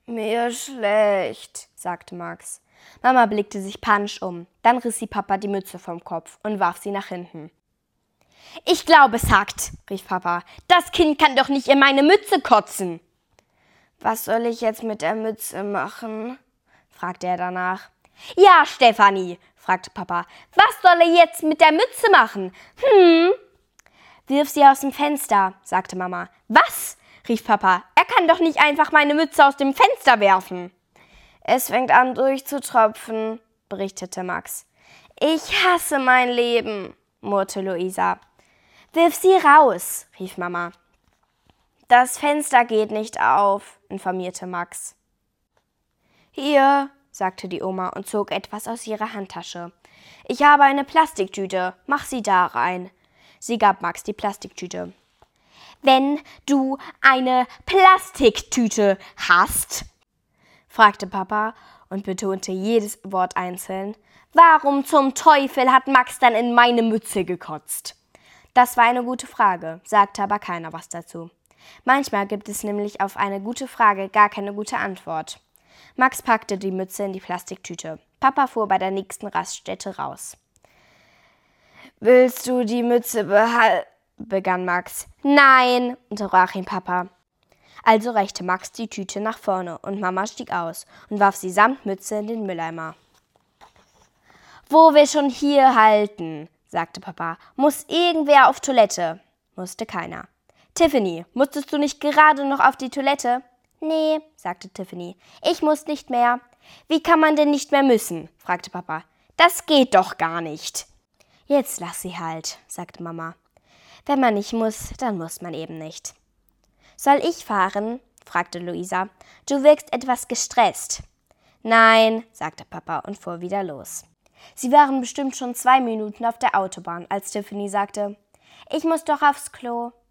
Mir schlecht, sagte Max. Mama blickte sich panisch um. Dann riss sie Papa die Mütze vom Kopf und warf sie nach hinten. »Ich glaube, es hackt«, rief Papa. »Das Kind kann doch nicht in meine Mütze kotzen.« »Was soll ich jetzt mit der Mütze machen?«, fragte er danach. »Ja, Stefanie«, fragte Papa. »Was soll er jetzt mit der Mütze machen?« »Wirf sie aus dem Fenster«, sagte Mama. »Was?«, rief Papa. »Er kann doch nicht einfach meine Mütze aus dem Fenster werfen.« »Es fängt an durchzutropfen«, berichtete Max. »Ich hasse mein Leben«, murrte Luisa. »Wirf sie raus«, rief Mama. »Das Fenster geht nicht auf«, informierte Max. »Hier«, sagte die Oma und zog etwas aus ihrer Handtasche. »Ich habe eine Plastiktüte, mach sie da rein.« Sie gab Max die Plastiktüte. »Wenn du eine Plastiktüte hast«, fragte Papa und betonte jedes Wort einzeln, »warum zum Teufel hat Max dann in meine Mütze gekotzt?« Das war eine gute Frage, sagte aber keiner was dazu. Manchmal gibt es nämlich auf eine gute Frage gar keine gute Antwort. Max packte die Mütze in die Plastiktüte. Papa fuhr bei der nächsten Raststätte raus. »Willst du die Mütze behalten?«, begann Max. »Nein«, unterbrach ihn Papa. Also reichte Max die Tüte nach vorne und Mama stieg aus und warf sie samt Mütze in den Mülleimer. »Wo wir schon hier halten«, sagte Papa. »Muss irgendwer auf Toilette?« Musste keiner. »Tiffany, musstest du nicht gerade noch auf die Toilette?« »Nee«, sagte Tiffany. »Ich muss nicht mehr.« »Wie kann man denn nicht mehr müssen?«, fragte Papa. »Das geht doch gar nicht.« »Jetzt lass sie halt«, sagte Mama. »Wenn man nicht muss, dann muss man eben nicht.« »Soll ich fahren?«, fragte Luisa. »Du wirkst etwas gestresst.« »Nein«, sagte Papa und fuhr wieder los. Sie waren bestimmt schon 2 Minuten auf der Autobahn, als Tiffany sagte, »Ich muss doch aufs Klo.«